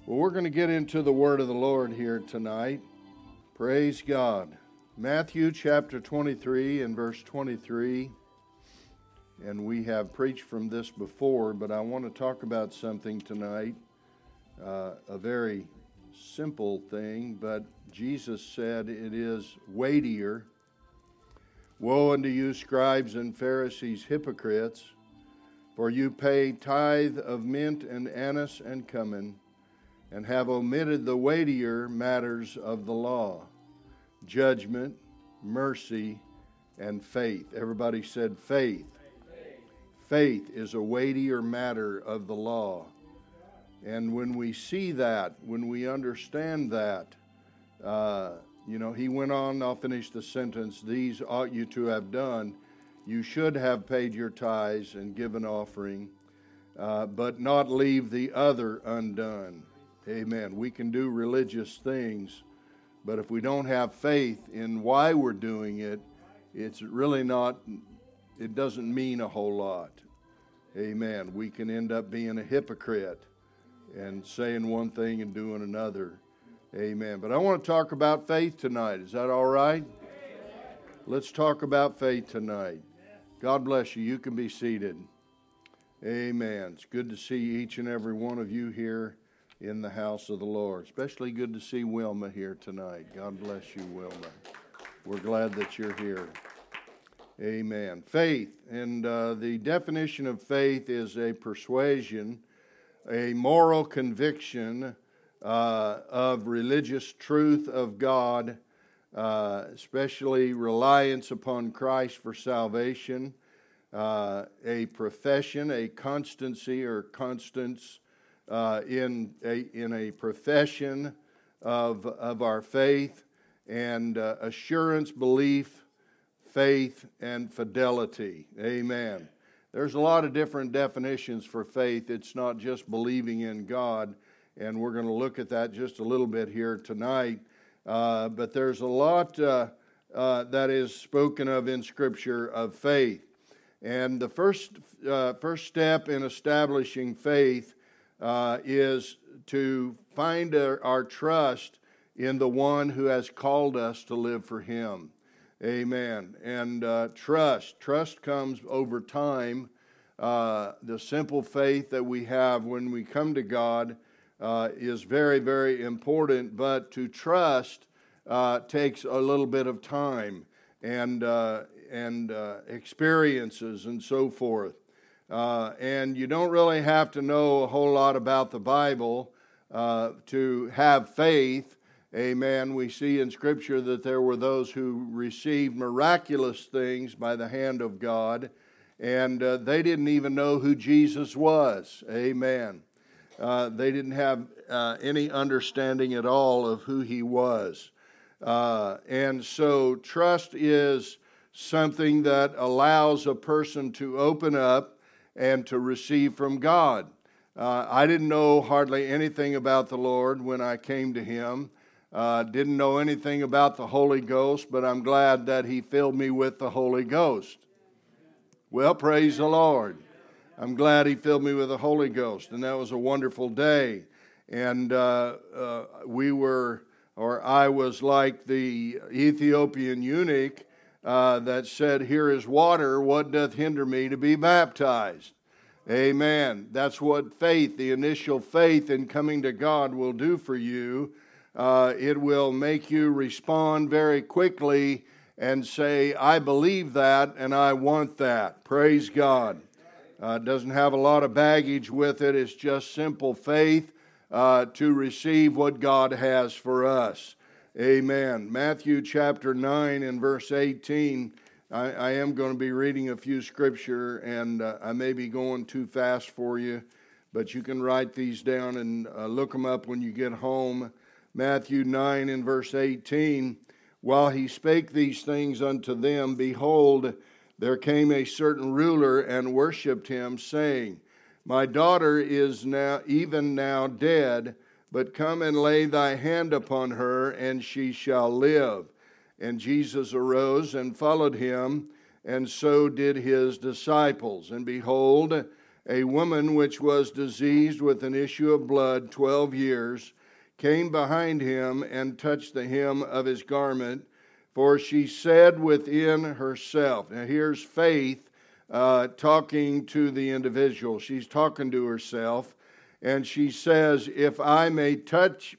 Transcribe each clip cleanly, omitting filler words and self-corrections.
Well, we're going to get into the word of the Lord here tonight. Praise God. Matthew chapter 23 and verse 23. And we have preached from this before, but I want to talk about something tonight. A very simple thing, but Jesus said it is weightier. Woe unto you, scribes and Pharisees, hypocrites, for you pay tithe of mint and anise and cumin, and have omitted the weightier matters of the law, judgment, mercy, and faith. Everybody said faith. Faith is a weightier matter of the law. And when we see that, when we understand that, he went on, I'll finish the sentence, these ought you to have done. You should have paid your tithes and given offering, but not leave the other undone. Amen. We can do religious things, but if we don't have faith in why we're doing it, it's really not, it doesn't mean a whole lot. Amen. We can end up being a hypocrite and saying one thing and doing another. Amen. But I want to talk about faith tonight. Is that all right? Let's talk about faith tonight. God bless you. You can be seated. Amen. It's good to see each and every one of you here in the house of the Lord. Especially good to see Wilma here tonight. God bless you, Wilma. We're glad that you're here. Amen. Faith. And the definition of faith is a persuasion, a moral conviction of religious truth of God, especially reliance upon Christ for salvation, a profession, a constancy or constance in a profession of our faith, and assurance, belief, faith, and fidelity. Amen. There's a lot of different definitions for faith. It's not just believing in God, and we're going to look at that just a little bit here tonight. But there's a lot that is spoken of in Scripture of faith. And the first step in establishing faith is to find our trust in the one who has called us to live for Him. Amen. And trust comes over time. The simple faith that we have when we come to God is very, very important, but to trust takes a little bit of time and experiences and so forth. And you don't really have to know a whole lot about the Bible to have faith. Amen. We see in Scripture that there were those who received miraculous things by the hand of God, and they didn't even know who Jesus was. Amen. They didn't have any understanding at all of who He was. And so trust is something that allows a person to open up and to receive from God. I didn't know hardly anything about the Lord when I came to Him. Didn't know anything about the Holy Ghost, but I'm glad that He filled me with the Holy Ghost. Well, praise the Lord. I'm glad He filled me with the Holy Ghost, and that was a wonderful day. And I was like the Ethiopian eunuch that said, "Here is water, what doth hinder me to be baptized?" Amen. That's what faith, the initial faith in coming to God, will do for you. It will make you respond very quickly and say, "I believe that and I want that." Praise God. It doesn't have a lot of baggage with it. It's just simple faith to receive what God has for us. Amen. Matthew chapter 9 and verse 18. I am going to be reading a few scripture, and I may be going too fast for you, but you can write these down and look them up when you get home. Matthew 9 and verse 18. While he spake these things unto them, behold, there came a certain ruler and worshipped him, saying, My daughter is even now dead, but come and lay thy hand upon her, and she shall live. And Jesus arose and followed him, and so did his disciples. And behold, a woman which was diseased with an issue of blood 12 years, came behind him and touched the hem of his garment. For she said within herself," now here's faith talking to the individual. She's talking to herself, and she says, "If I may touch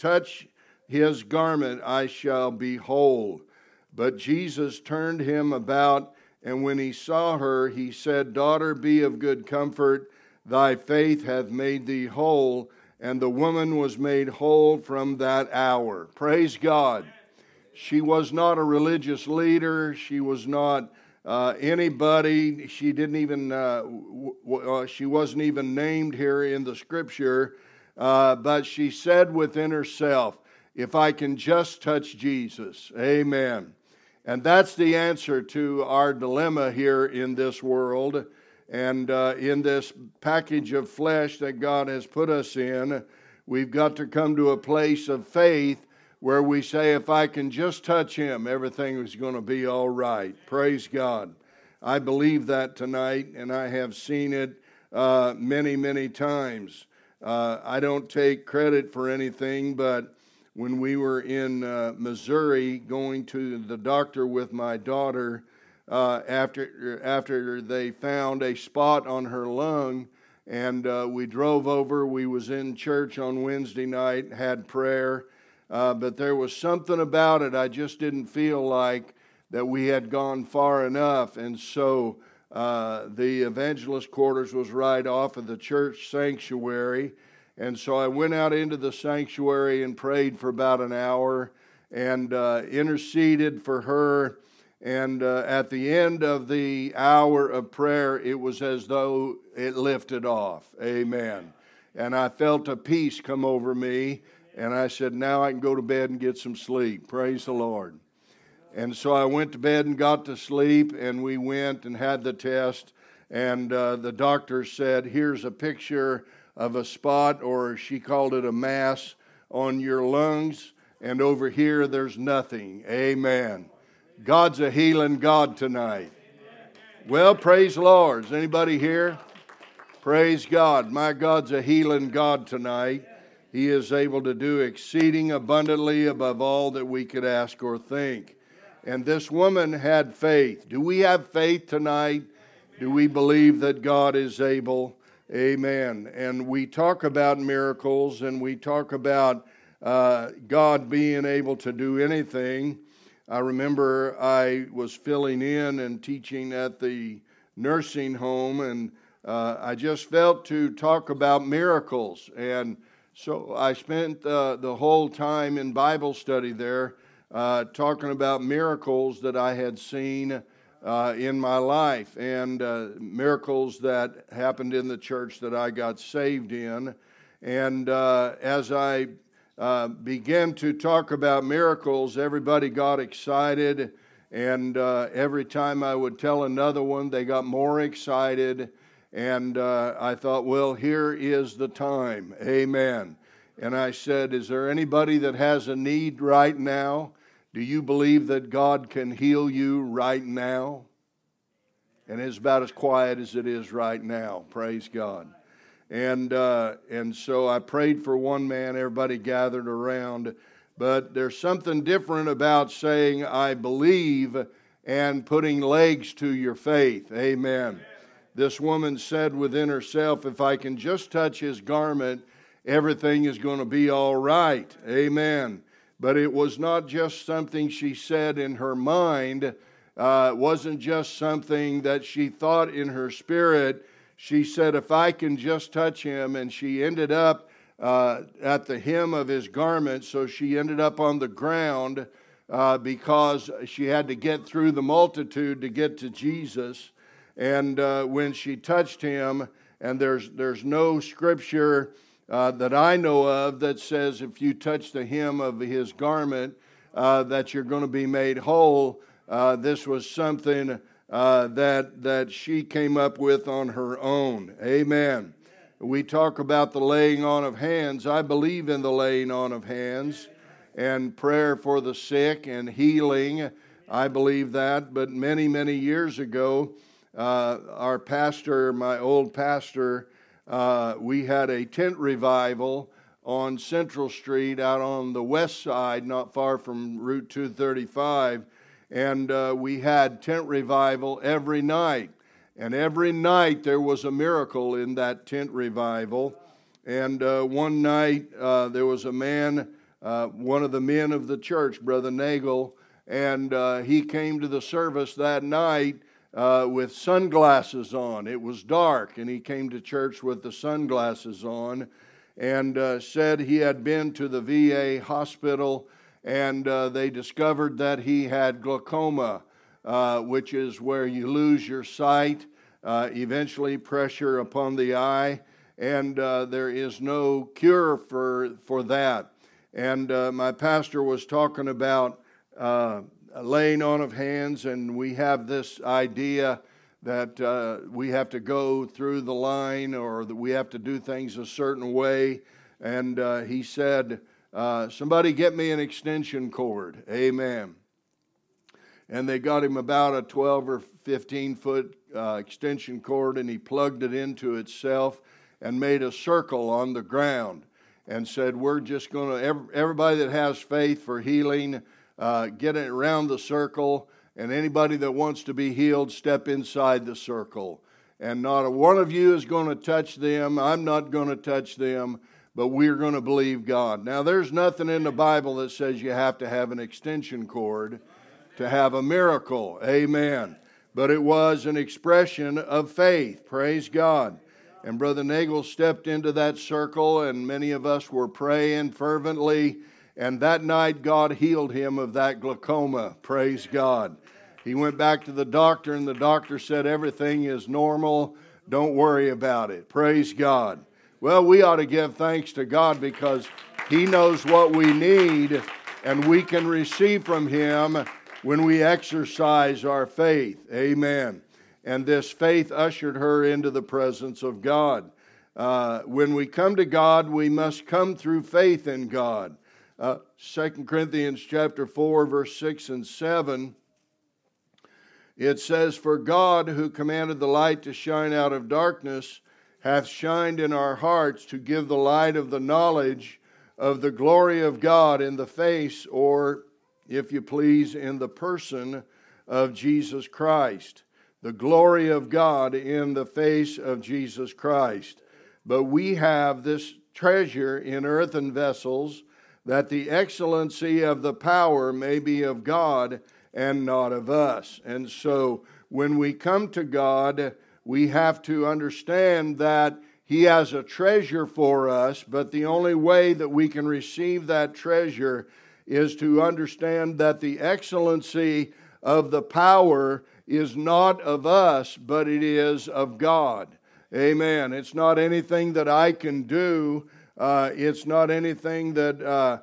his garment, I shall be whole." But Jesus turned him about, and when he saw her, he said, "Daughter, be of good comfort. Thy faith hath made thee whole." And the woman was made whole from that hour. Praise God. She was not a religious leader. She was not anybody. She didn't even. She wasn't even named here in the Scripture. But she said within herself, "If I can just touch Jesus." Amen. And that's the answer to our dilemma here in this world. And in this package of flesh that God has put us in, we've got to come to a place of faith where we say, if I can just touch Him, everything is going to be all right. Praise God. I believe that tonight, and I have seen it many, many times. I don't take credit for anything, but when we were in Missouri going to the doctor with my daughter, after they found a spot on her lung, and we drove over. We was in church on Wednesday night, had prayer, but there was something about it. I just didn't feel like that we had gone far enough, and so the evangelist quarters was right off of the church sanctuary, and so I went out into the sanctuary and prayed for about an hour and interceded for her. And at the end of the hour of prayer, it was as though it lifted off. Amen. And I felt a peace come over me. And I said, now I can go to bed and get some sleep. Praise the Lord. And so I went to bed and got to sleep. And we went and had the test. And the doctor said, here's a picture of a spot, or she called it a mass, on your lungs. And over here, there's nothing. Amen. God's a healing God tonight. Well, praise the Lord. Is anybody here? Praise God. My God's a healing God tonight. He is able to do exceeding abundantly above all that we could ask or think. And this woman had faith. Do we have faith tonight? Do we believe that God is able? Amen. And we talk about miracles, and we talk about God being able to do anything. I remember I was filling in and teaching at the nursing home, and I just felt to talk about miracles. And so I spent the whole time in Bible study there talking about miracles that I had seen in my life, and miracles that happened in the church that I got saved in. And as I began to talk about miracles, everybody got excited, and every time I would tell another one, they got more excited, and I thought, well, here is the time. Amen. And I said, is there anybody that has a need right now? Do you believe that God can heal you right now? And it's about as quiet as it is right now. Praise God. And so I prayed for one man, everybody gathered around. But there's something different about saying, I believe, and putting legs to your faith. Amen. This woman said within herself, if I can just touch his garment, everything is going to be all right. Amen. But it was not just something she said in her mind. It wasn't just something that she thought in her spirit. She said, if I can just touch him, and she ended up at the hem of his garment, so she ended up on the ground because she had to get through the multitude to get to Jesus. And when she touched him, and there's no scripture that I know of that says if you touch the hem of his garment that you're going to be made whole. This was something that she came up with on her own. Amen. We talk about the laying on of hands. I believe in the laying on of hands and prayer for the sick and healing. I believe that. But many, many years ago, our pastor, my old pastor, we had a tent revival on Central Street out on the west side, not far from Route 235, and we had tent revival every night. And every night there was a miracle in that tent revival. And one night there was a man, one of the men of the church, Brother Nagel, and he came to the service that night with sunglasses on. It was dark, and he came to church with the sunglasses on and said he had been to the VA hospital, and they discovered that he had glaucoma, which is where you lose your sight, eventually pressure upon the eye, and there is no cure for that. And my pastor was talking about laying on of hands, and we have this idea that we have to go through the line or that we have to do things a certain way. And he said, somebody get me an extension cord. Amen. And they got him about a 12 or 15 foot extension cord, and he plugged it into itself and made a circle on the ground and said, we're just going to, everybody that has faith for healing, get it around the circle, and anybody that wants to be healed, step inside the circle. And not a one of you is going to touch them. I'm not going to touch them, but we're going to believe God. Now, there's nothing in the Bible that says you have to have an extension cord to have a miracle. Amen. But it was an expression of faith. Praise God. And Brother Nagel stepped into that circle, and many of us were praying fervently. And that night, God healed him of that glaucoma. Praise God. He went back to the doctor, and the doctor said, everything is normal. Don't worry about it. Praise God. Well, we ought to give thanks to God because He knows what we need, and we can receive from Him when we exercise our faith. Amen. And this faith ushered her into the presence of God. When we come to God, we must come through faith in God. 2 Corinthians chapter 4, verse 6 and 7, it says, for God, who commanded the light to shine out of darkness, hath shined in our hearts to give the light of the knowledge of the glory of God in the face, or, if you please, in the person of Jesus Christ. The glory of God in the face of Jesus Christ. But we have this treasure in earthen vessels, that the excellency of the power may be of God and not of us. And so when we come to God, we have to understand that He has a treasure for us, but the only way that we can receive that treasure is to understand that the excellency of the power is not of us, but it is of God. Amen. It's not anything that I can do. It's not anything that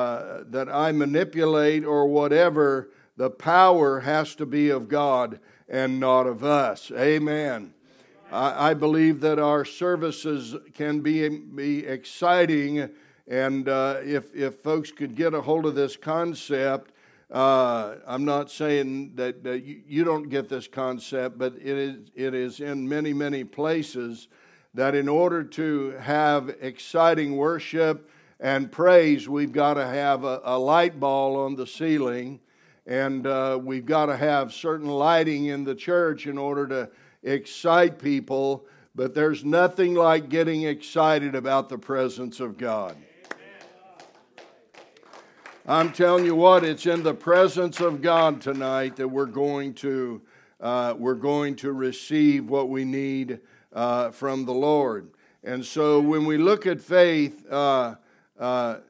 I manipulate or whatever. The power has to be of God and not of us. Amen. I believe that our services can be exciting, and if folks could get a hold of this concept, I'm not saying that you don't get this concept, but it is in many, many places that in order to have exciting worship and praise, we've got to have a light ball on the ceiling, and we've got to have certain lighting in the church in order to excite people, but there's nothing like getting excited about the presence of God. I'm telling you what, it's in the presence of God tonight that we're going to receive what we need from the Lord. And so when we look at faith, I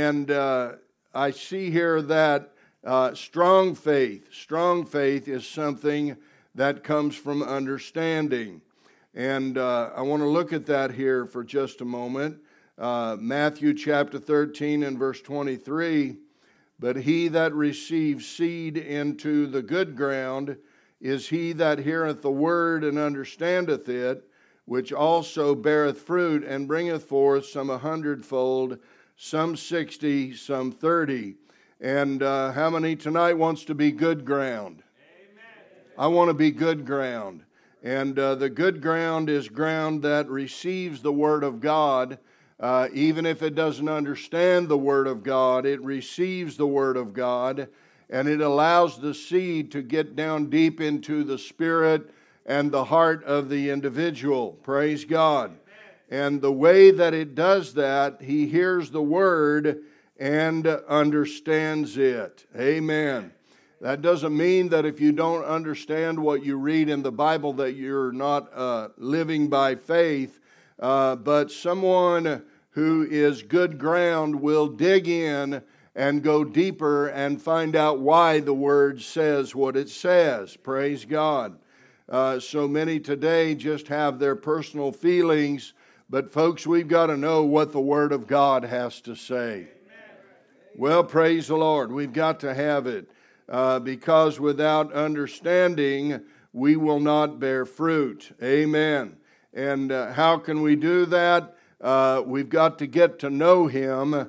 see here that strong faith is something that comes from understanding. And I want to look at that here for just a moment. Matthew chapter 13 and verse 23, but he that receives seed into the good ground is he that heareth the word and understandeth it, which also beareth fruit and bringeth forth some 100-fold, some 60, some 30. And how many tonight wants to be good ground? Amen. I want to be good ground. And the good ground is ground that receives the Word of God. Even if it doesn't understand the Word of God, it receives the Word of God, and it allows the seed to get down deep into the spirit and the heart of the individual. Praise God. And the way that it does that, he hears the Word and understands it. Amen. That doesn't mean that if you don't understand what you read in the Bible that you're not living by faith, but someone who is good ground will dig in and go deeper and find out why the Word says what it says. Praise God. So many today just have their personal feelings, but folks, we've got to know what the Word of God has to say. Well, praise the Lord. We've got to have it. Because without understanding, we will not bear fruit. Amen. And how can we do that? We've got to get to know Him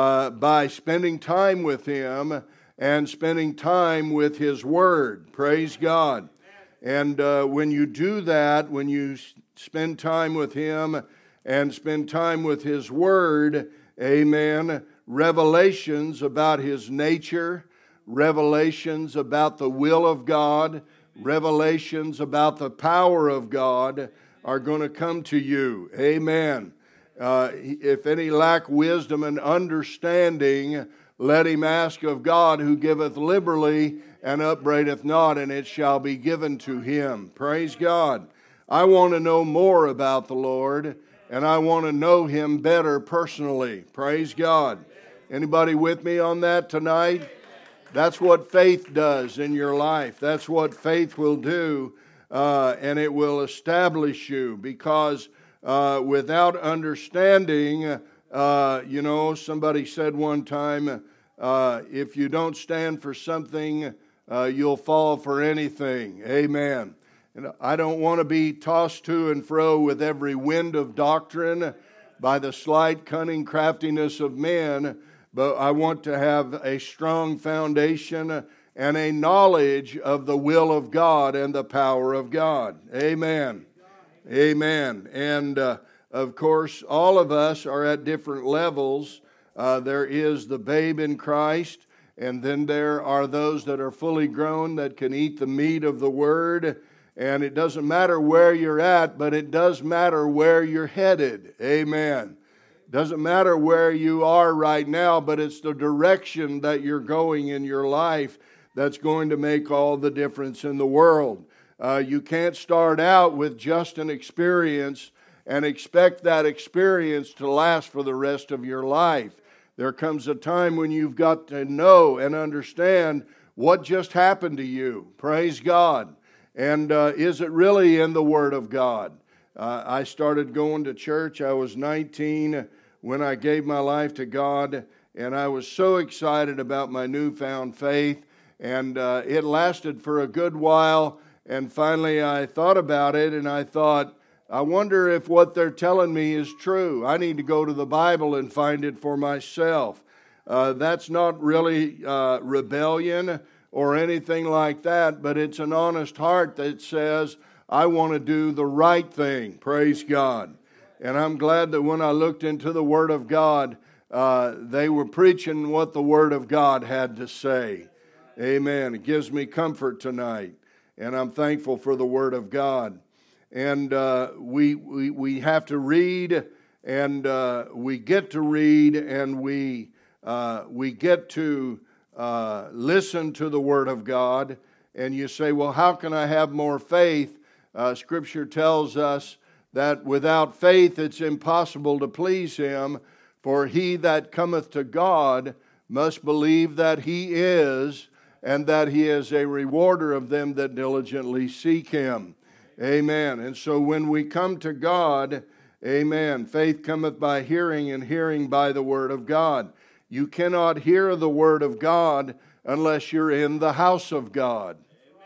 by spending time with Him and spending time with His Word. Praise God. And when you do that, when you spend time with Him and spend time with His Word, amen, revelations about His nature, revelations about the will of God, revelations about the power of God are going to come to you. Amen. If any lack wisdom and understanding, let him ask of God, who giveth liberally and upbraideth not, and it shall be given to him. Praise God. I want to know more about the Lord, and I want to know Him better personally. Praise God. Anybody with me on that tonight? That's what faith does in your life. That's what faith will do, and it will establish you, because without understanding, somebody said one time, if you don't stand for something, you'll fall for anything. Amen. And I don't want to be tossed to and fro with every wind of doctrine by the slight cunning craftiness of men, but I want to have a strong foundation and a knowledge of the will of God and the power of God. Amen. Amen. And of course, all of us are at different levels. There is the babe in Christ, and then there are those that are fully grown that can eat the meat of the Word. And it doesn't matter where you're at, but it does matter where you're headed. Amen. Doesn't matter where you are right now, but it's the direction that you're going in your life that's going to make all the difference in the world. You can't start out with just an experience and expect that experience to last for the rest of your life. There comes a time when you've got to know and understand what just happened to you. Praise God. And is it really in the Word of God? I started going to church. I was 19 when I gave my life to God, and I was so excited about my newfound faith, and it lasted for a good while, and finally I thought about it, and I thought, I wonder if what they're telling me is true. I need to go to the Bible and find it for myself. That's not really rebellion or anything like that, but it's an honest heart that says, I want to do the right thing. Praise God. And I'm glad that when I looked into the Word of God, they were preaching what the Word of God had to say. Amen. It gives me comfort tonight, and I'm thankful for the Word of God. And we have to read, and we get to read, and we get to listen to the Word of God. And you say, well, how can I have more faith? Scripture tells us that without faith it's impossible to please Him, for he that cometh to God must believe that He is, and that He is a rewarder of them that diligently seek Him. Amen. And so when we come to God, amen, faith cometh by hearing, and hearing by the Word of God. You cannot hear the Word of God unless you're in the house of God.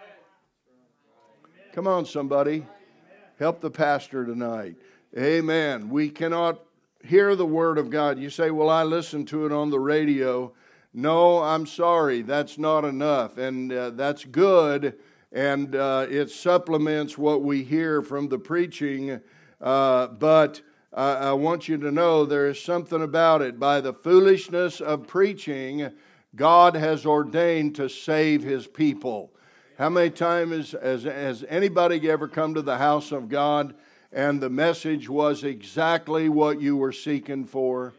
Come on, somebody. Help the pastor tonight. Amen. We cannot hear the Word of God. You say, well, I listen to it on the radio. No, I'm sorry. That's not enough. And that's good. and it supplements what we hear from the preaching, but I want you to know there is something about it. By the foolishness of preaching, God has ordained to save His people. How many times has anybody ever come to the house of God and the message was exactly what you were seeking for?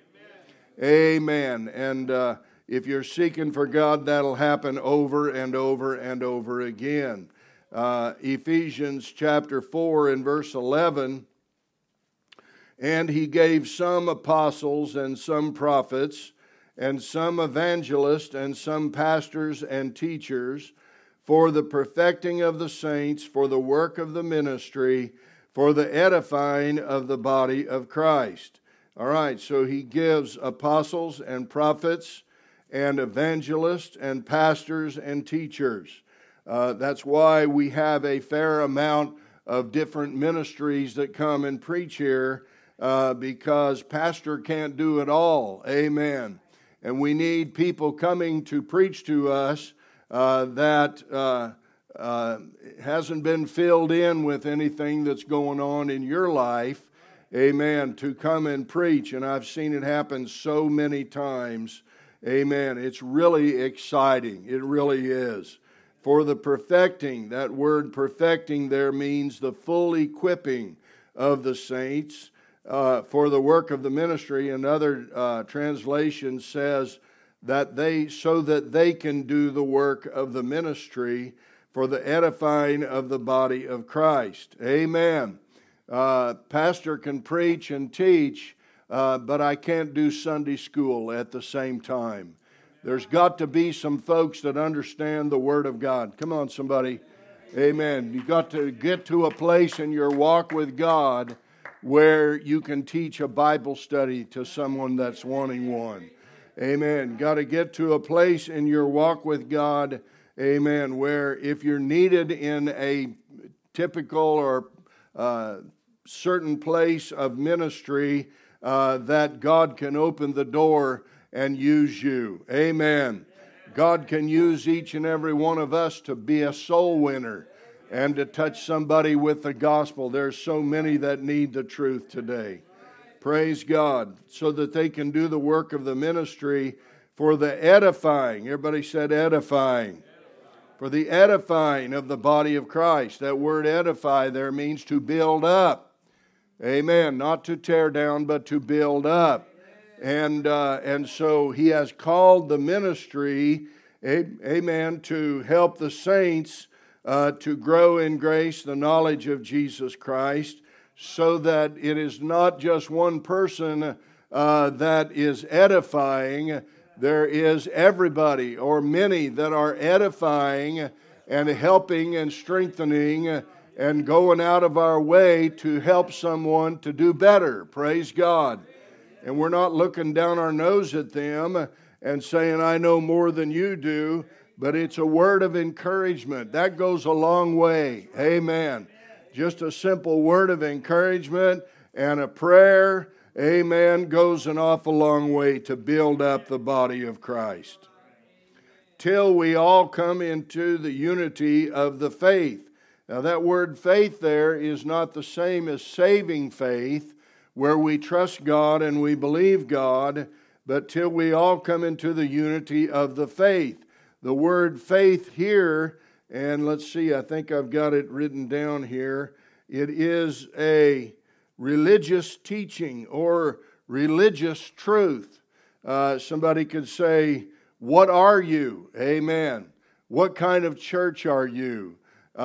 Amen. And if you're seeking for God, that'll happen over and over and over again. Ephesians chapter 4 and verse 11, and He gave some apostles and some prophets and some evangelists and some pastors and teachers for the perfecting of the saints, for the work of the ministry, for the edifying of the body of Christ. All right, so He gives apostles and prophets and evangelists and pastors and teachers. That's why we have a fair amount of different ministries that come and preach here, because pastor can't do it all. Amen. And we need people coming to preach to us that hasn't been filled in with anything that's going on in your life. Amen. To come and preach. And I've seen it happen so many times. Amen. It's really exciting. It really is. For the perfecting, that word perfecting there means the full equipping of the saints for the work of the ministry. Another translation says that so that they can do the work of the ministry for the edifying of the body of Christ. Amen. Pastor can preach and teach, but I can't do Sunday school at the same time. There's got to be some folks that understand the Word of God. Come on, somebody. Amen. You've got to get to a place in your walk with God where you can teach a Bible study to someone that's wanting one. Amen. Got to get to a place in your walk with God, amen, where if you're needed in a typical or certain place of ministry, that God can open the door and use you. Amen. God can use each and every one of us to be a soul winner and to touch somebody with the gospel. There's so many that need the truth today. Praise God. So that they can do the work of the ministry for the edifying. Everybody said edifying. For the edifying of the body of Christ. That word edify there means to build up. Amen. Not to tear down, but to build up. And so He has called the ministry, amen, to help the saints to grow in grace, the knowledge of Jesus Christ, so that it is not just one person that is edifying. There is everybody or many that are edifying and helping and strengthening and going out of our way to help someone to do better. Praise God. And we're not looking down our nose at them and saying, I know more than you do, but it's a word of encouragement. That goes a long way. Amen. Just a simple word of encouragement and a prayer, amen, goes an awful long way to build up the body of Christ. Till we all come into the unity of the faith. Now that word faith there is not the same as saving faith, where we trust God and we believe God, but till we all come into the unity of the faith. The word faith here, and let's see, I think I've got it written down here. It is a religious teaching or religious truth. Somebody could say, what are you? Amen. What kind of church are you?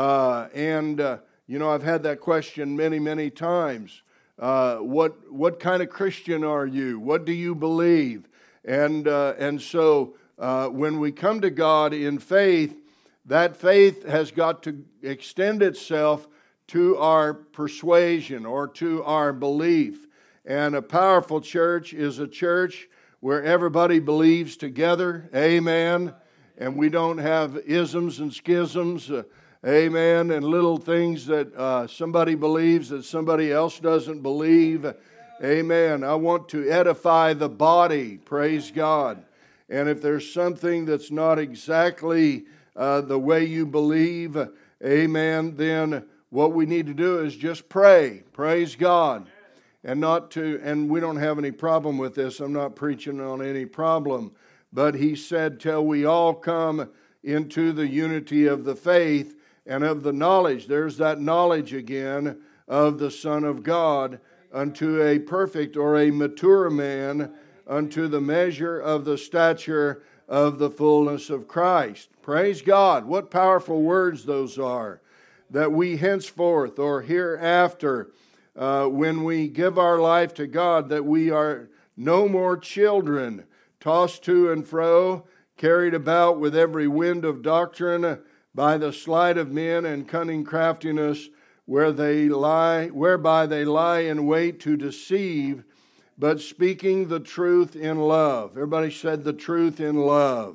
I've had that question many, many times. What kind of Christian are you? What do you believe? And so when we come to God in faith, that faith has got to extend itself to our persuasion or to our belief. And a powerful church is a church where everybody believes together. Amen. And we don't have isms and schisms. Amen. And little things that somebody believes that somebody else doesn't believe. Amen. I want to edify the body. Praise God. And if there's something that's not exactly the way you believe, amen, then what we need to do is just pray. Praise God. And we don't have any problem with this. I'm not preaching on any problem. But he said, till we all come into the unity of the faith and of the knowledge. There's that knowledge again of the Son of God, unto a perfect or a mature man, unto the measure of the stature of the fullness of Christ. Praise God. What powerful words those are. That we henceforth or hereafter, when we give our life to God, that we are no more children, tossed to and fro, carried about with every wind of doctrine, by the sleight of men and cunning craftiness, whereby they lie in wait to deceive, but speaking the truth in love. Everybody said the truth in love.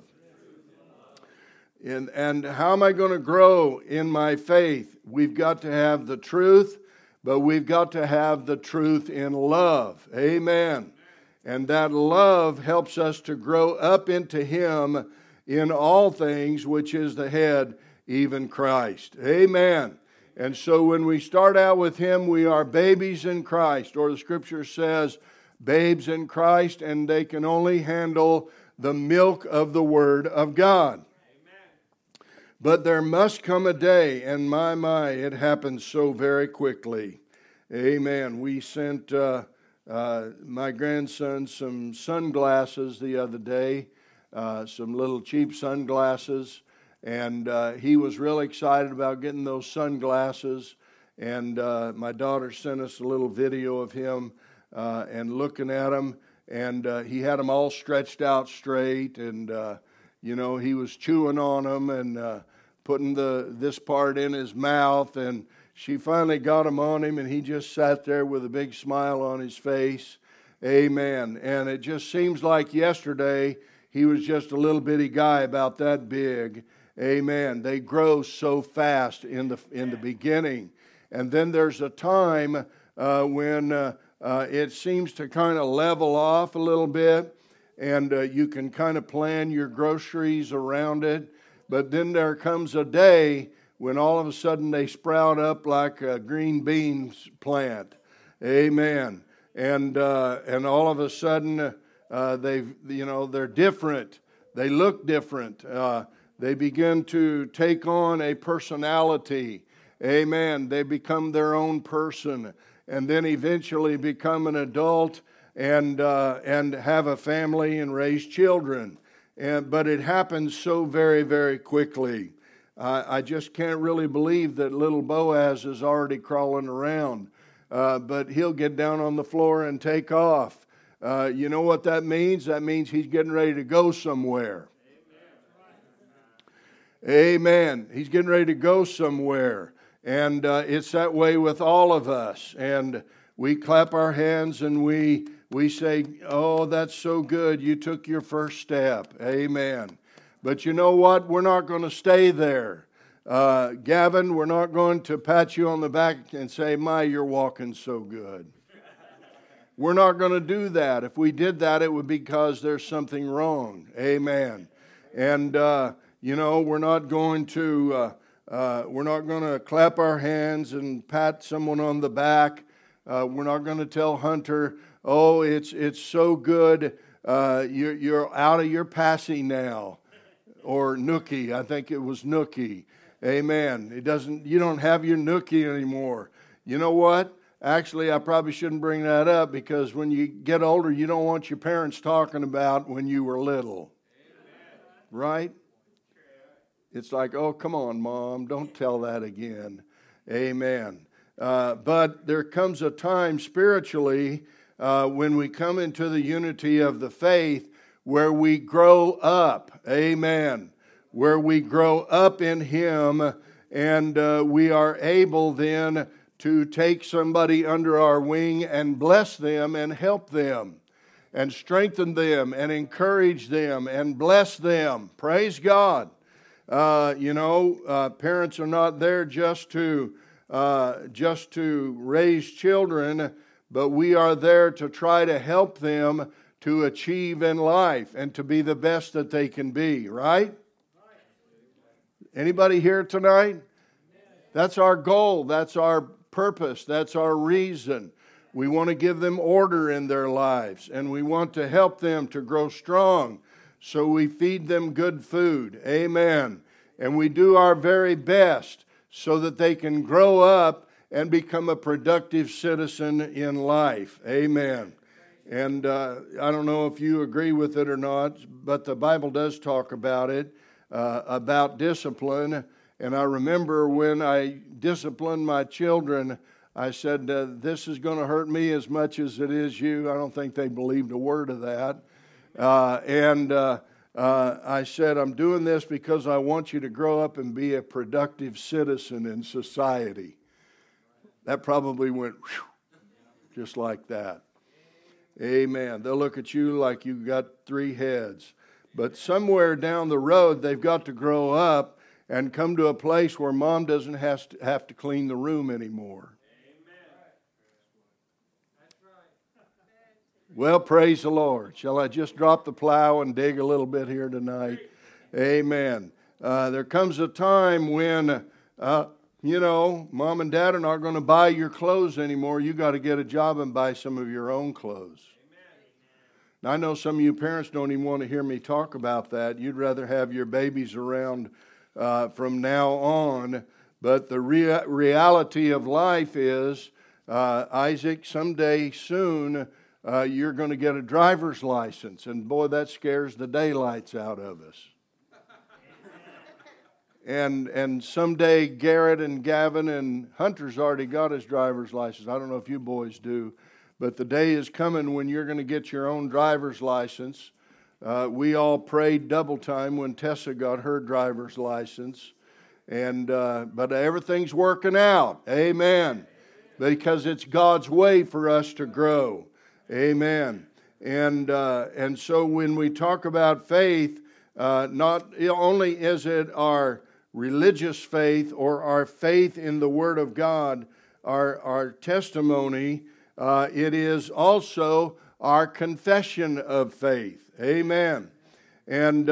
And how am I going to grow in my faith? We've got to have the truth, but we've got to have the truth in love. Amen. And that love helps us to grow up into Him in all things, which is the head, even Christ. Amen. And so when we start out with Him, we are babies in Christ, or the Scripture says, babes in Christ, and they can only handle the milk of the Word of God. Amen. But there must come a day, and my, it happens so very quickly. Amen. We sent my grandson some sunglasses the other day, some little cheap sunglasses, and he was really excited about getting those sunglasses. And my daughter sent us a little video of him and looking at them, and he had them all stretched out straight, and he was chewing on them and putting this part in his mouth, and she finally got them on him, and he just sat there with a big smile on his face. Amen. And it just seems like yesterday he was just a little bitty guy about that big. Amen. They grow so fast in the beginning. And then there's a time when it seems to kind of level off a little bit, and you can kind of plan your groceries around it. But then there comes a day when all of a sudden they sprout up like a green beans plant. Amen. And all of a sudden they're different. They look different. They begin to take on a personality. Amen. They become their own person, and then eventually become an adult and have a family and raise children. But it happens so very, very quickly. I just can't really believe that little Boaz is already crawling around. But he'll get down on the floor and take off. You know what that means? That means he's getting ready to go somewhere. Amen. He's getting ready to go somewhere. And it's that way with all of us. And we clap our hands and we say, oh, that's so good. You took your first step. Amen. But you know what? We're not going to stay there. Gavin, we're not going to pat you on the back and say, my, you're walking so good. We're not going to do that. If we did that, it would be because there's something wrong. Amen. And, we're not going to clap our hands and pat someone on the back. We're not going to tell Hunter, oh, it's so good. You're out of your passy now. Or nookie. I think it was nookie. Amen. You don't have your nookie anymore. You know what? Actually, I probably shouldn't bring that up, because when you get older, you don't want your parents talking about when you were little. Amen. Right? It's like, oh, come on, Mom, don't tell that again. Amen. But there comes a time spiritually when we come into the unity of the faith where we grow up. Amen. Where we grow up in Him, and we are able then to take somebody under our wing and bless them and help them and strengthen them and encourage them and bless them. Praise God. Parents are not there just to raise children, but we are there to try to help them to achieve in life and to be the best that they can be, right? Anybody here tonight? That's our goal. That's our purpose. That's our reason. We want to give them order in their lives, and we want to help them to grow strong. So we feed them good food. Amen. And we do our very best so that they can grow up and become a productive citizen in life. Amen. And I don't know if you agree with it or not, but the Bible does talk about it, about discipline. And I remember when I disciplined my children, I said, this is going to hurt me as much as it is you. I don't think they believed a word of that. I said, I'm doing this because I want you to grow up and be a productive citizen in society. That probably went whew, just like that. Amen. They'll look at you like you got 3 heads. But somewhere down the road, they've got to grow up and come to a place where mom doesn't have to clean the room anymore. Well, praise the Lord. Shall I just drop the plow and dig a little bit here tonight? Amen. There comes a time when, mom and dad are not going to buy your clothes anymore. You got to get a job and buy some of your own clothes. Now, I know some of you parents don't even want to hear me talk about that. You'd rather have your babies around from now on. But the reality of life is, Isaac, someday soon, you're going to get a driver's license. And boy, that scares the daylights out of us. And someday Garrett and Gavin and Hunter's already got his driver's license. I don't know if you boys do. But the day is coming when you're going to get your own driver's license. We all prayed double time when Tessa got her driver's license. But everything's working out. Amen. Because it's God's way for us to grow. Amen. And so when we talk about faith, not only is it our religious faith or our faith in the Word of God, our testimony, it is also our confession of faith. Amen. And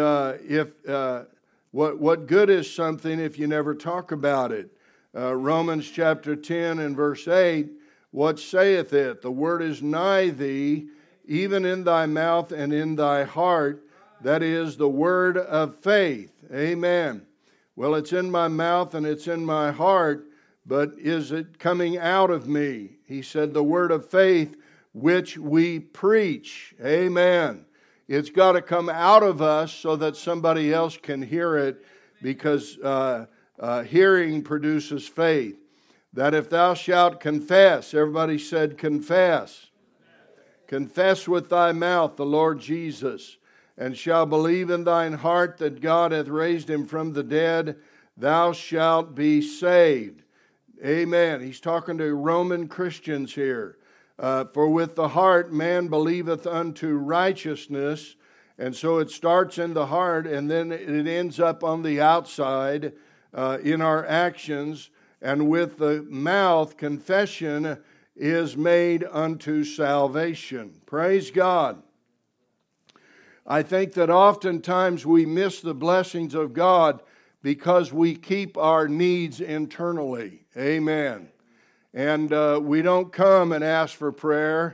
what good is something if you never talk about it? Romans chapter 10 and verse 8, what saith it? The word is nigh thee, even in thy mouth and in thy heart. That is the word of faith. Amen. Well, it's in my mouth and it's in my heart, but is it coming out of me? He said the word of faith which we preach. Amen. It's got to come out of us so that somebody else can hear it, because hearing produces faith. That if thou shalt confess, everybody said confess. Confess with thy mouth the Lord Jesus, and shall believe in thine heart that God hath raised him from the dead, thou shalt be saved. Amen. He's talking to Roman Christians here. For with the heart man believeth unto righteousness, and so it starts in the heart and then it ends up on the outside in our actions. And with the mouth, confession is made unto salvation. Praise God. I think that oftentimes we miss the blessings of God because we keep our needs internally. Amen. And we don't come and ask for prayer.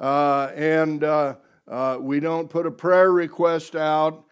We don't put a prayer request out.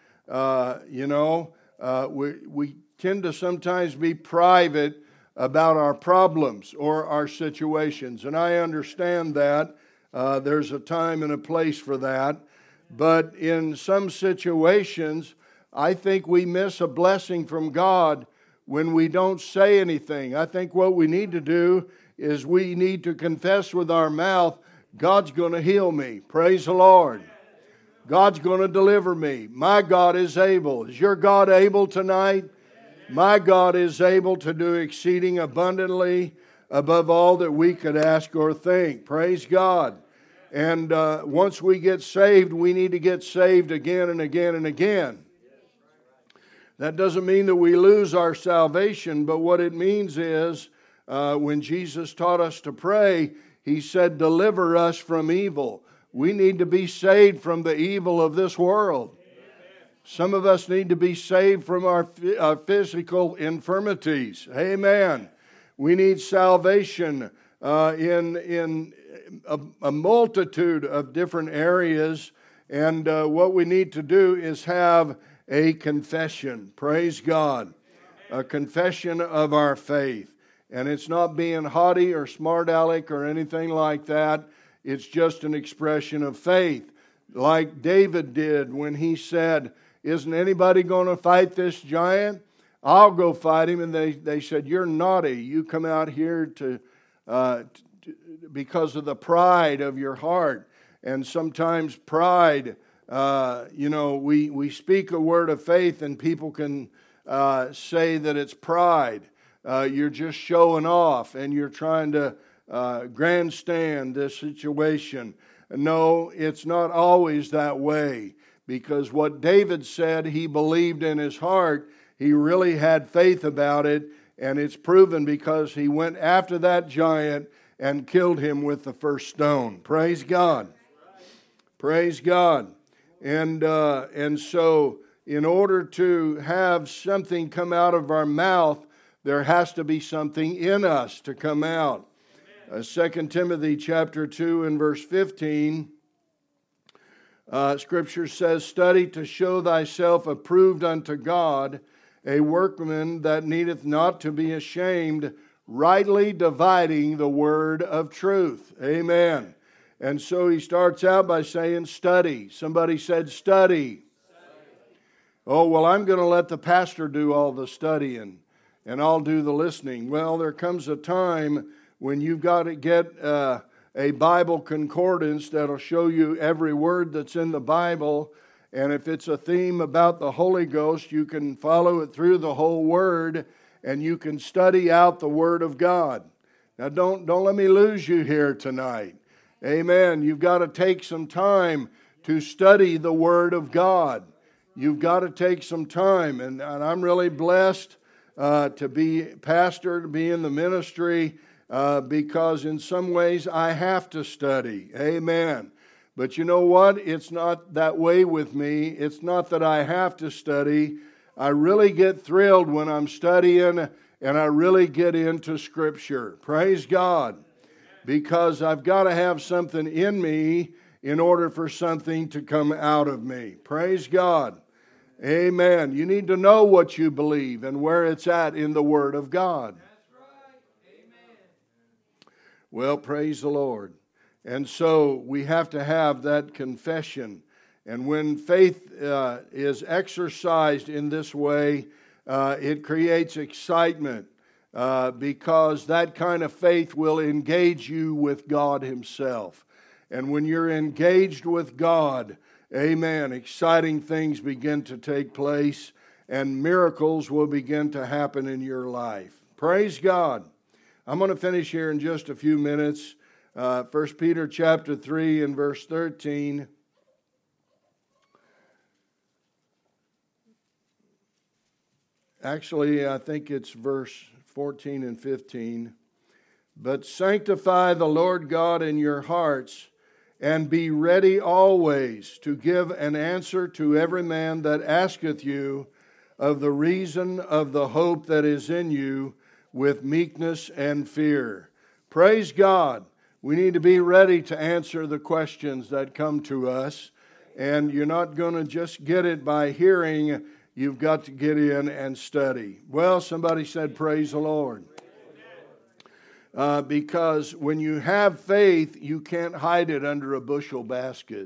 We tend to sometimes be private about our problems or our situations. And I understand that. There's a time and a place for that. But in some situations, I think we miss a blessing from God when we don't say anything. I think what we need to do is we need to confess with our mouth, God's going to heal me. Praise the Lord. God's going to deliver me. My God is able. Is your God able tonight? My God is able to do exceeding abundantly above all that we could ask or think. Praise God. And once we get saved, we need to get saved again and again and again. That doesn't mean that we lose our salvation, but what it means is when Jesus taught us to pray, He said, deliver us from evil. We need to be saved from the evil of this world. Some of us need to be saved from our physical infirmities. Amen. We need salvation in a multitude of different areas. And what we need to do is have a confession. Praise God. A confession of our faith. And it's not being haughty or smart aleck or anything like that. It's just an expression of faith. Like David did when he said, isn't anybody going to fight this giant? I'll go fight him. And they said, you're naughty. You come out here because of the pride of your heart. And sometimes pride, we speak a word of faith and people can say that it's pride. You're just showing off and you're trying to grandstand this situation. No, it's not always that way, because what David said he believed in his heart, he really had faith about it, and it's proven because he went after that giant and killed him with the first stone. Praise God. Praise God. And so in order to have something come out of our mouth, there has to be something in us to come out. 2 Timothy chapter 2 and verse 15, Scripture says, study to show thyself approved unto God, a workman that needeth not to be ashamed, rightly dividing the word of truth. Amen. And so he starts out by saying study. Somebody said study. Oh, well, I'm going to let the pastor do all the studying and I'll do the listening. Well, there comes a time when you've got to get a Bible concordance that'll show you every word that's in the Bible. And if it's a theme about the Holy Ghost, you can follow it through the whole Word and you can study out the Word of God. Now, don't let me lose you here tonight. Amen. You've got to take some time to study the Word of God. You've got to take some time. And I'm really blessed to be pastor, to be in the ministry, because in some ways I have to study. Amen. But you know what? It's not that way with me. It's not that I have to study. I really get thrilled when I'm studying and I really get into Scripture. Praise God. Because I've got to have something in me in order for something to come out of me. Praise God. Amen. You need to know what you believe and where it's at in the Word of God. That's right. Amen. Well, praise the Lord. And so we have to have that confession. And when faith is exercised in this way, it creates excitement because that kind of faith will engage you with God Himself. And when you're engaged with God, amen, exciting things begin to take place and miracles will begin to happen in your life. Praise God. I'm going to finish here in just a few minutes. 1 Peter chapter 3 and verse 13. Actually, I think it's verse 14 and 15. But sanctify the Lord God in your hearts, and be ready always to give an answer to every man that asketh you of the reason of the hope that is in you with meekness and fear. Praise God. We need to be ready to answer the questions that come to us. And you're not going to just get it by hearing. You've got to get in and study. Well, somebody said, praise the Lord. Because when you have faith, you can't hide it under a bushel basket.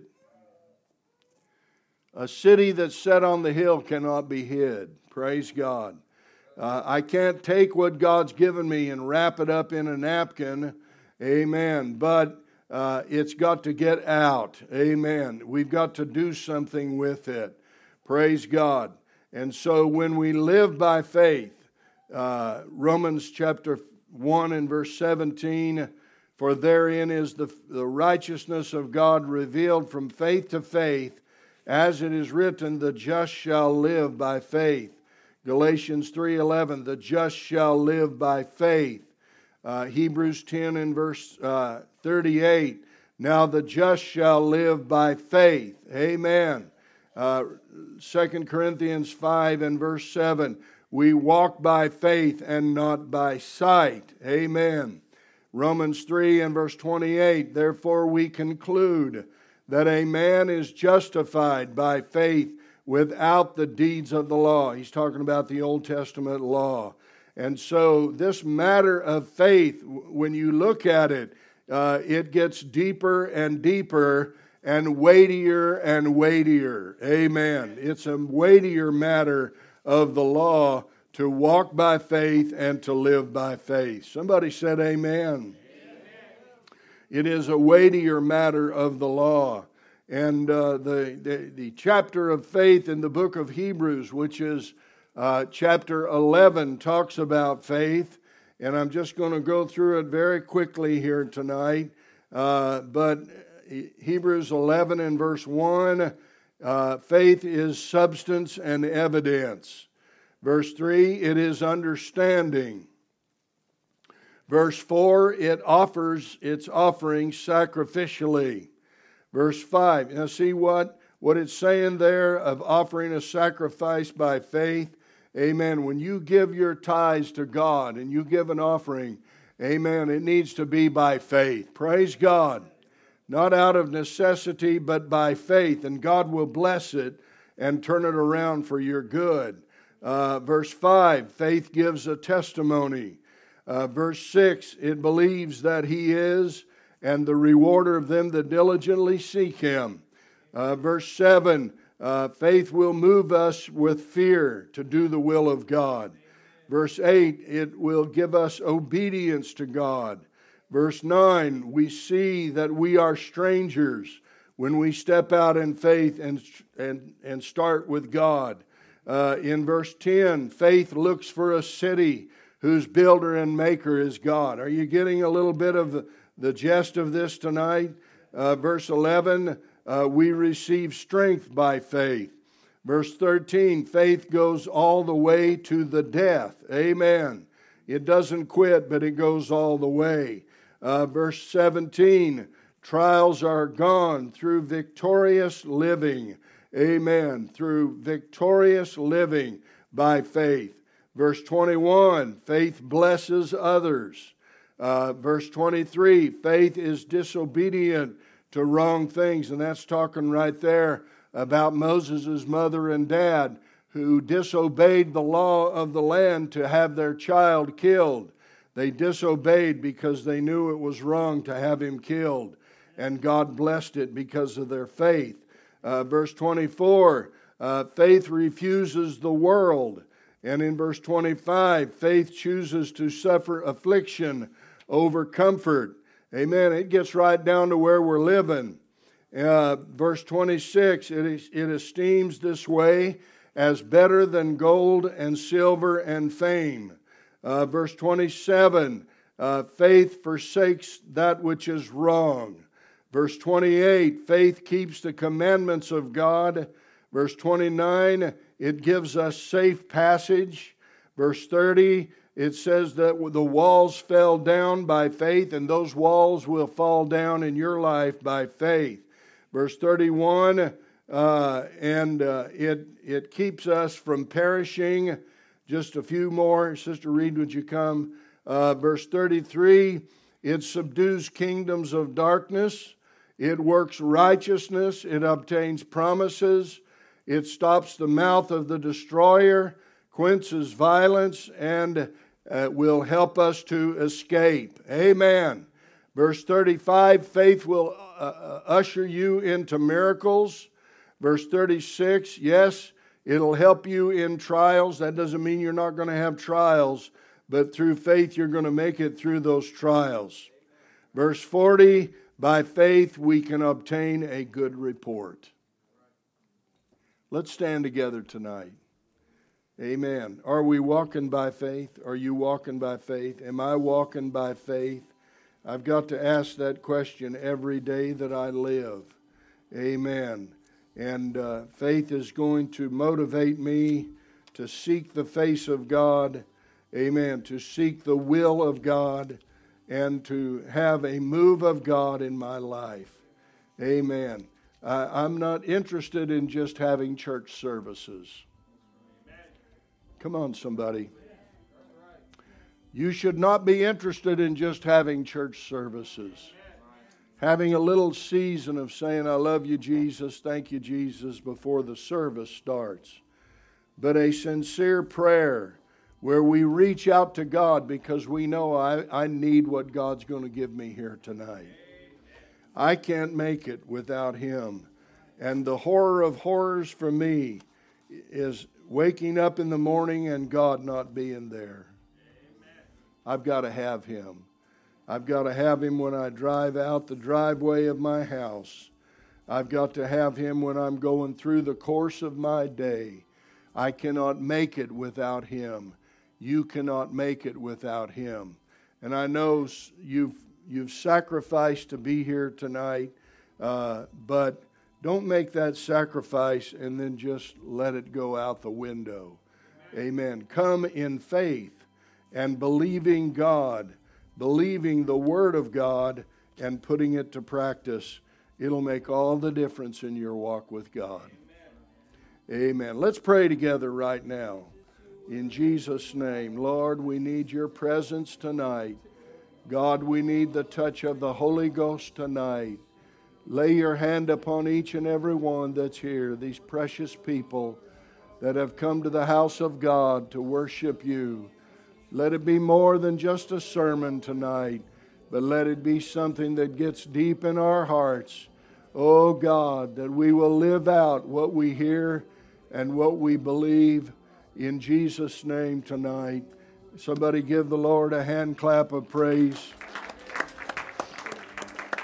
A city that's set on the hill cannot be hid. Praise God. I can't take what God's given me and wrap it up in a napkin. Amen. But it's got to get out. Amen. We've got to do something with it. Praise God. And so when we live by faith, Romans chapter 1 and verse 17, for therein is the righteousness of God revealed from faith to faith, as it is written, the just shall live by faith. Galatians 3:11, the just shall live by faith. Hebrews 10 and verse 38, now the just shall live by faith. Amen. 2 Corinthians 5 and verse 7, we walk by faith and not by sight. Amen. Romans 3 and verse 28, therefore we conclude that a man is justified by faith without the deeds of the law. He's talking about the Old Testament law. And so this matter of faith, when you look at it, it gets deeper and deeper and weightier and weightier. Amen. It's a weightier matter of the law to walk by faith and to live by faith. Somebody said amen. It is a weightier matter of the law. And the chapter of faith in the book of Hebrews, which is chapter 11, talks about faith. And I'm just going to go through it very quickly here tonight. But Hebrews 11 and verse 1, faith is substance and evidence. Verse 3, it is understanding. Verse 4, it offers its offering sacrificially. Verse 5, now see what it's saying there of offering a sacrifice by faith. Amen. When you give your tithes to God and you give an offering, amen, it needs to be by faith. Praise God. Not out of necessity, but by faith. And God will bless it and turn it around for your good. Verse 5, faith gives a testimony. Verse 6, it believes that He is and the rewarder of them that diligently seek Him. Verse 7, faith will move us with fear to do the will of God. Verse 8, it will give us obedience to God. Verse 9, we see that we are strangers when we step out in faith and start with God. In verse 10, faith looks for a city whose builder and maker is God. Are you getting a little bit of the gist of this tonight? Verse 11, we receive strength by faith. Verse 13, faith goes all the way to the death. Amen. It doesn't quit, but it goes all the way. Verse 17, trials are gone through victorious living. Amen. Through victorious living by faith. Verse 21, faith blesses others. Verse 23, faith is disobedient to wrong things. And that's talking right there about Moses' mother and dad who disobeyed the law of the land to have their child killed. They disobeyed because they knew it was wrong to have him killed. And God blessed it because of their faith. Verse 24, faith refuses the world. And in verse 25, faith chooses to suffer affliction over comfort. Amen. It gets right down to where we're living. Verse 26, it esteems this way as better than gold and silver and fame. Verse 27, faith forsakes that which is wrong. Verse 28, faith keeps the commandments of God. Verse 29, it gives us safe passage. Verse 30, it says that the walls fell down by faith, and those walls will fall down in your life by faith. Verse 31, it keeps us from perishing. Just a few more. Sister Reed, would you come? Verse 33, it subdues kingdoms of darkness. It works righteousness. It obtains promises. It stops the mouth of the destroyer, quenches violence, and will help us to escape. Amen. Verse 35, faith will usher you into miracles. Verse 36, yes, it'll help you in trials. That doesn't mean you're not going to have trials, but through faith you're going to make it through those trials. Verse 40, by faith we can obtain a good report. Let's stand together tonight. Amen. Are we walking by faith? Are you walking by faith? Am I walking by faith? I've got to ask that question every day that I live. Amen. And faith is going to motivate me to seek the face of God. Amen. To seek the will of God and to have a move of God in my life. Amen. I'm not interested in just having church services. Come on, somebody. You should not be interested in just having church services. Having a little season of saying, I love you, Jesus, thank you, Jesus, before the service starts. But a sincere prayer where we reach out to God because we know I need what God's going to give me here tonight. I can't make it without Him. And the horror of horrors for me is waking up in the morning and God not being there. I've got to have Him. I've got to have Him when I drive out the driveway of my house. I've got to have Him when I'm going through the course of my day. I cannot make it without Him. You cannot make it without Him. And I know you've sacrificed to be here tonight, but don't make that sacrifice and then just let it go out the window. Amen. Come in faith and believing God, believing the Word of God and putting it to practice. It'll make all the difference in your walk with God. Amen. Let's pray together right now. In Jesus' name, Lord, we need your presence tonight. God, we need the touch of the Holy Ghost tonight. Lay your hand upon each and every one that's here, these precious people that have come to the house of God to worship you. Let it be more than just a sermon tonight, but let it be something that gets deep in our hearts. Oh God, that we will live out what we hear and what we believe in Jesus' name tonight. Somebody give the Lord a hand clap of praise.